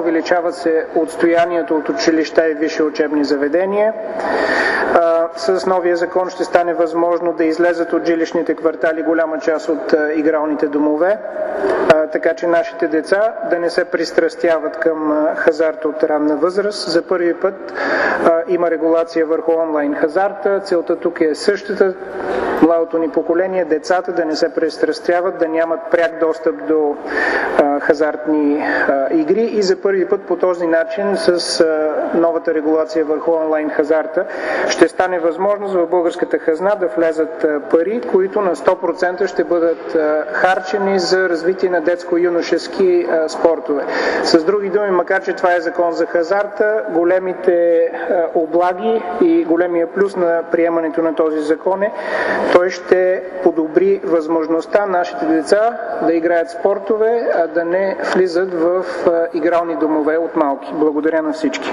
увеличава се отстоянието от училища и висши учебни заведения. С новия закон ще стане възможно да излезат от жилищните квартали голяма част от игралните домове, така че нашите деца да не се пристрастяват към хазарта от ранна възраст. За първи път има регулация върху онлайн хазарта. Целта тук е същата. Младото ни поколение, децата да не се пристрастяват, да нямат пряк достъп до хазартни игри и за първи път по този начин с новата регулация върху онлайн хазарта ще стане възможност в българската хазна да влезат пари, които на 100% ще бъдат харчени за развитие на детско-юношески спортове. С други думи, макар че това е закон за хазарта, големите облаги и големия плюс на приемането на този закон е, той ще подобри възможността нашите деца да играят спортове, а да не влизат в игрални домове от малки. Благодаря на всички.